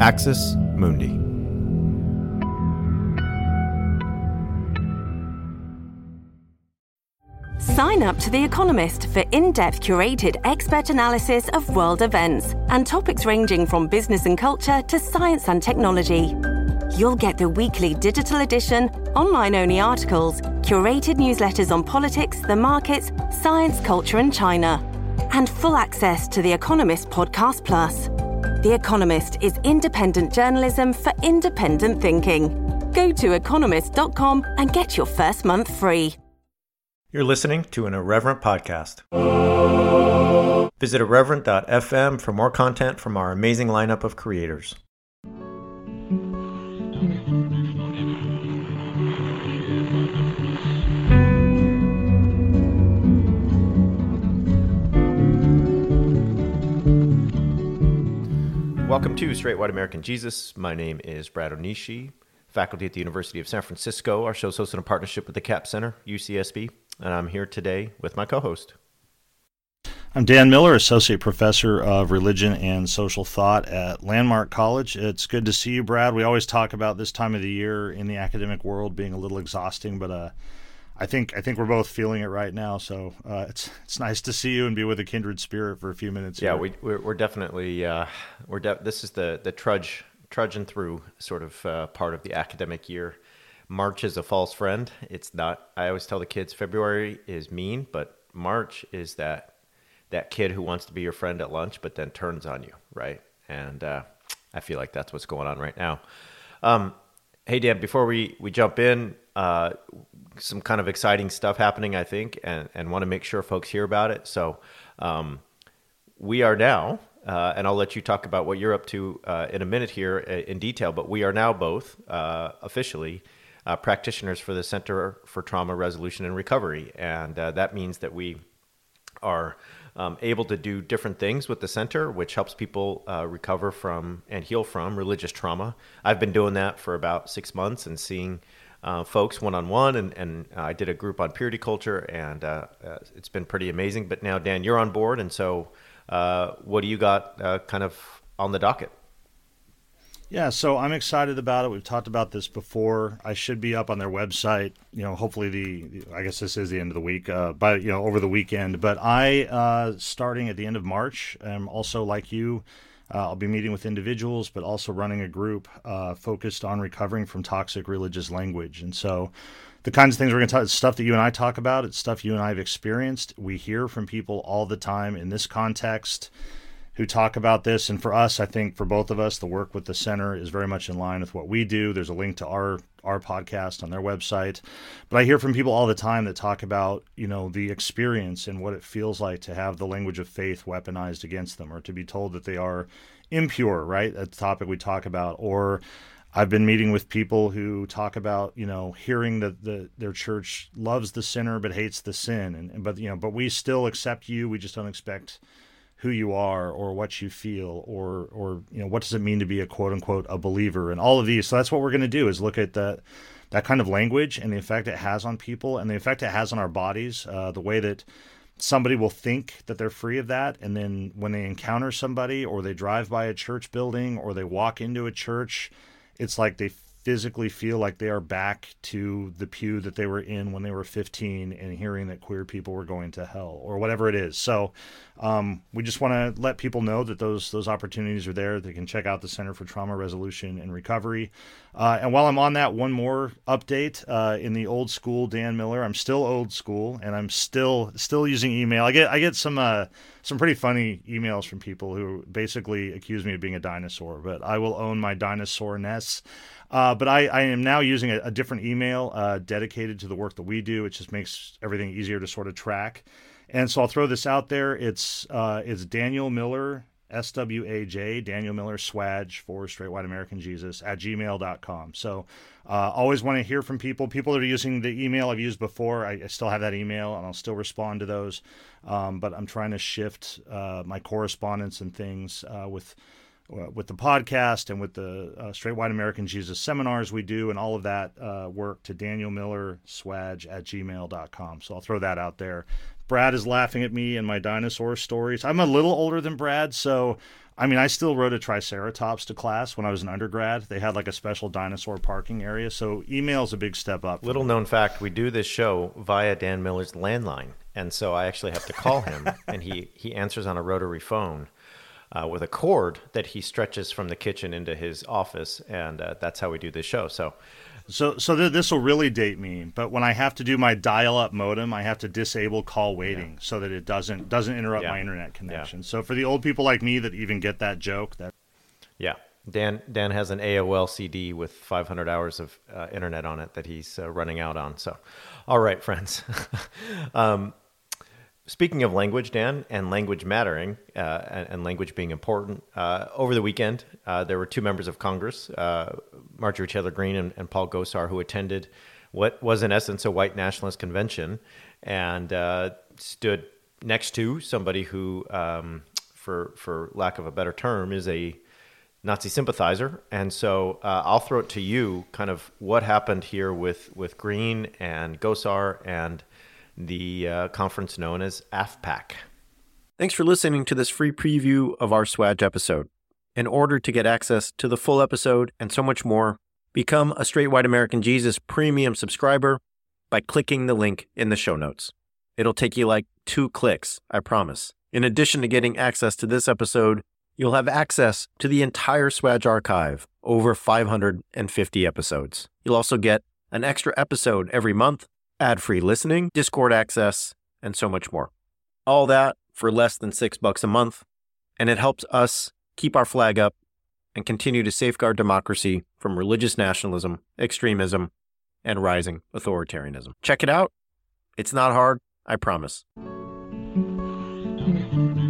Axis Mundi. Sign up to The Economist for in-depth curated expert analysis of world events and topics ranging from business and culture to science and technology. You'll get the weekly digital edition, online-only articles, curated newsletters on politics, the markets, science, culture and China, and full access to The Economist Podcast Plus. The Economist is independent journalism for independent thinking. Go to economist.com and get your first month free. You're listening to an Irreverent podcast. Visit irreverent.fm for more content from our amazing lineup of creators. Welcome to Straight White American Jesus. My name is Brad Onishi, faculty at the University of San Francisco. Our show's hosted in partnership with the Capps Center, UCSB, and I'm here today with my co-host. I'm Dan Miller, Associate Professor of Religion and Social Thought at Landmark College. It's good to see you, Brad. We always talk about this time of the year in the academic world being a little exhausting, but I think we're both feeling it right now. So it's nice to see you and be with a kindred spirit for a few minutes. Yeah, here. we're definitely this is the trudging through sort of part of the academic year. March is a false friend. It's not. I always tell the kids February is mean, but March is that kid who wants to be your friend at lunch, but then turns on you, right? And I feel like that's what's going on right now. Hey, Dan, before we jump in, some kind of exciting stuff happening, I think, and want to make sure folks hear about it. So we are now, and I'll let you talk about what you're up to in a minute here in detail, but we are now both officially practitioners for the Center for Trauma Resolution and Recovery. And that means that we are able to do different things with the center, which helps people recover from and heal from religious trauma. I've been doing that for about 6 months and seeing folks one-on-one, and I did a group on purity culture, and it's been pretty amazing. But now, Dan, you're on board, and so what do you got kind of on the docket? Yeah, so I'm excited about it. We've talked about this before. I should be up on their website, hopefully I guess this is the end of the week, but over the weekend. But I, starting at the end of March, am also like you, I'll be meeting with individuals, but also running a group focused on recovering from toxic religious language. And so the kinds of things we're going to talk, stuff that you and I talk about, it's stuff you and I have experienced. We hear from people all the time in this context who talk about this. And for us, I think for both of us, the work with the center is very much in line with what we do. There's a link to our podcast on their website. But I hear from people all the time that talk about, the experience and what it feels like to have the language of faith weaponized against them, or to be told that they are impure, right? That's the topic we talk about. Or I've been meeting with people who talk about, hearing that their church loves the sinner but hates the sin. But we still accept you. We just don't expect who you are or what you feel or what does it mean to be a quote unquote a believer, and all of these. So that's what we're going to do, is look at that kind of language and the effect it has on people and the effect it has on our bodies, the way that somebody will think that they're free of that, and then when they encounter somebody or they drive by a church building or they walk into a church, it's like they physically feel like they are back to the pew that they were in when they were 15 and hearing that queer people were going to hell or whatever it is. So we just want to let people know that those opportunities are there. They can check out the Center for Trauma Resolution and Recovery. And while I'm on that, one more update in the old school Dan Miller. I'm still old school, and I'm still using email. I get some pretty funny emails from people who basically accuse me of being a dinosaur, but I will own my dinosaur-ness. But I am now using a different email dedicated to the work that we do. It just makes everything easier to sort of track. And so I'll throw this out there. It's Daniel Miller, SWAJ, Daniel Miller, SWAJ for Straight White American Jesus at gmail.com. So always want to hear from people that are using the email I've used before. I still have that email, and I'll still respond to those. But I'm trying to shift my correspondence and things with the podcast and with the Straight White American Jesus seminars we do and all of that work to Daniel Miller, SWAJ at gmail.com. So I'll throw that out there. Brad is laughing at me and my dinosaur stories. I'm a little older than Brad, so I mean, I still rode a Triceratops to class when I was an undergrad. They had like a special dinosaur parking area, so email's a big step up. Little known fact, we do this show via Dan Miller's landline, and so I actually have to call him, and he answers on a rotary phone with a cord that he stretches from the kitchen into his office, and that's how we do this show. So this will really date me, but when I have to do my dial-up modem, I have to disable call waiting so that it doesn't interrupt my internet connection. Yeah. So for the old people like me that even get that joke, Dan has an AOL CD with 500 hours of internet on it that he's running out on. So, all right, friends. Speaking of language, Dan, and language mattering, and language being important, over the weekend, there were two members of Congress, Marjorie Taylor Greene and Paul Gosar, who attended what was, in essence, a white nationalist convention, and stood next to somebody who, for lack of a better term, is a Nazi sympathizer. And so I'll throw it to you, kind of what happened here with Greene and Gosar and the conference known as AFPAC. Thanks for listening to this free preview of our Swag episode. In order to get access to the full episode and so much more, become a Straight White American Jesus premium subscriber by clicking the link in the show notes. It'll take you like 2 clicks, I promise. In addition to getting access to this episode, you'll have access to the entire Swag archive, over 550 episodes. You'll also get an extra episode every month, ad-free listening, Discord access, and so much more. All that for less than $6 a month, and it helps us keep our flag up and continue to safeguard democracy from religious nationalism, extremism, and rising authoritarianism. Check it out. It's not hard, I promise.